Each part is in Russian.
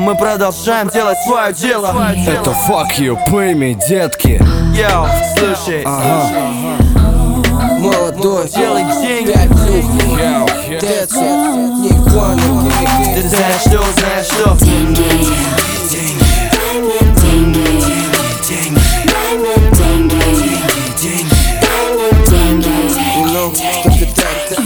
мы продолжаем делать свое дело. Это fuck you, pay me, детки. Йоу, слушай, Молодой, делай деньги. 5 плюх, ТЦ, не понял, Ты знаешь что? ну, что ты так-то?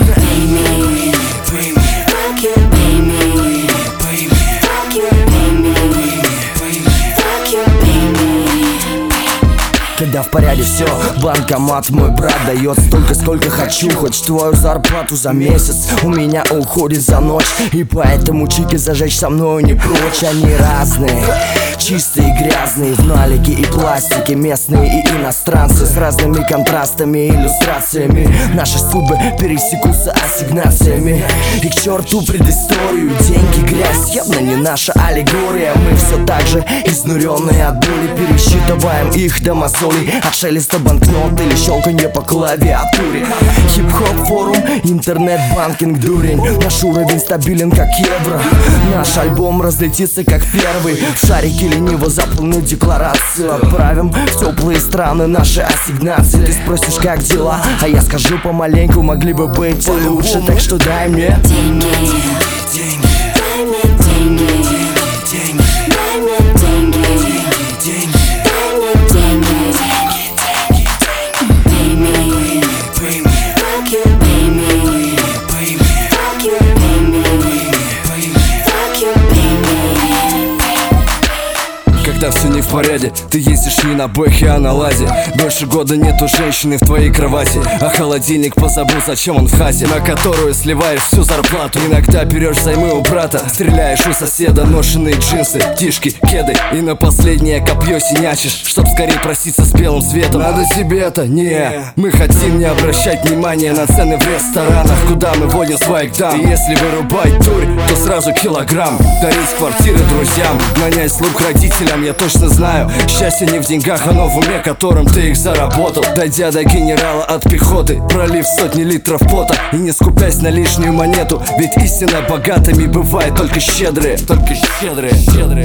Когда в порядке все, банкомат мой брат дает столько, сколько хочу. Хоть твою зарплату за месяц у меня уходит за ночь. И поэтому чики зажечь со мной не прочь. Они разные, чистые и грязные, в налике и пластике, местные и иностранцы, с разными контрастами и иллюстрациями. Наши судьбы пересекутся ассигнациями. И к черту предысторию, деньги, грязь явно не наша аллегория. Мы все так же изнуренные от боли пересчитываем их до мозолей, от шелеста банкнот или щелканье по клавиатуре. Хип-хоп форум, интернет-банкинг, дурень. Наш уровень стабилен как евро. Наш альбом разлетится как первый. В шарике лениво заполнить декларацию. Отправим в теплые страны наши ассигнации. Ты спросишь, как дела, а я скажу помаленьку, могли бы быть лучше. Так что дай мне деньги, деньги. Когда все не в порядке, ты ездишь не на бэхе, а на ладе. Больше года нету женщины в твоей кровати, а холодильник позабыл, зачем он в хате, на которую сливаешь всю зарплату. Иногда берешь займы у брата, стреляешь у соседа, ношеные джинсы, тишки, кеды, и на последнее копье синячишь, чтоб скорее проситься с белым светом. Надо себе это? Не, мы хотим не обращать внимания на цены в ресторанах, куда мы водим своих дам. И если вырубать дурь, то сразу килограмм. Дарить квартиры друзьям, нанять слуг родителям. Я точно знаю, счастье не в деньгах, оно в уме, которым ты их заработал. Дойдя до генерала от пехоты, пролив сотни литров пота и не скупясь на лишнюю монету. Ведь истинно богатыми бывают только щедрые. Только щедрые, щедрые.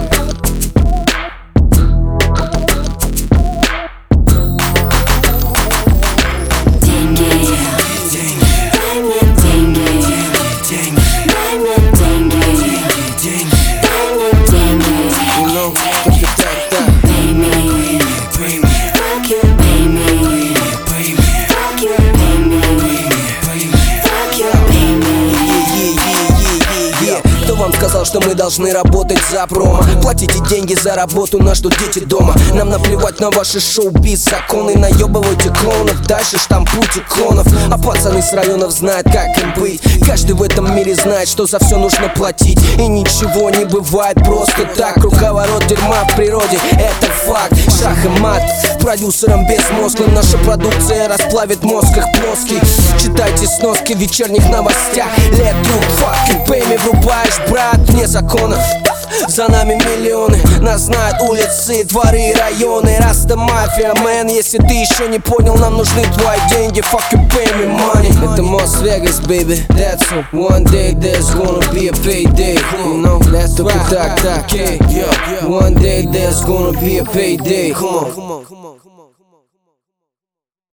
Вам сказал, что мы должны работать за промо. Платите деньги за работу, на что дети дома. Нам наплевать на ваши шоу-биз законы. Наебывайте клонов, дальше штампуйте клонов. А пацаны с районов знают, как им быть. Каждый в этом мире знает, что за все нужно платить. И ничего не бывает просто так. Круговорот дерьма в природе, это факт. Шах и мат, продюсерам безмозглым наша продукция расплавит мозг их плоский. Читайте сноски в вечерних новостях. Let you fucking pay me, врубаешь, брат, вне законов. За нами миллионы, нас знают улицы, дворы, районы. Раста мафия, мэн, если ты еще не понял, нам нужны твои деньги. Fuck you, pay me money. Это Мос-Вегас, baby, that's all. One day there's gonna be a payday. You know, that's right, так, okay. One day there's gonna be a payday. Come on, come on, come on.